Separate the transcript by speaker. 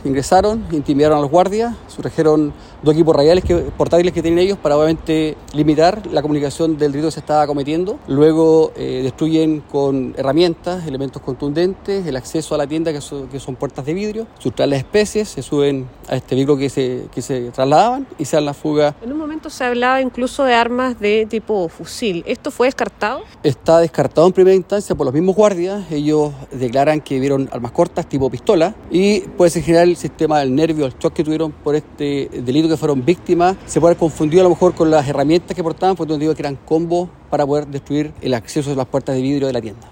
Speaker 1: Ingresaron, intimidaron a los guardias, sustrajeron 2 equipos radiales portátiles que tienen ellos para obviamente limitar la comunicación del delito que se estaba cometiendo. Luego destruyen con herramientas, elementos contundentes, el acceso a la tienda que son puertas de vidrio, sustraen las especies, se suben a este vehículo que se trasladaban y se dan la fuga.
Speaker 2: En un momento se hablaba incluso de armas de tipo fusil. ¿Esto fue descartado?
Speaker 1: Está descartado en primera instancia por los mismos guardias. Ellos declaran que vieron armas cortas tipo pistola y puede ser general el sistema del nervio, el shock que tuvieron por este delito que fueron víctimas. Se puede haber confundido a lo mejor con las herramientas que portaban, porque no digo que eran combos para poder destruir el acceso a las puertas de vidrio de la tienda.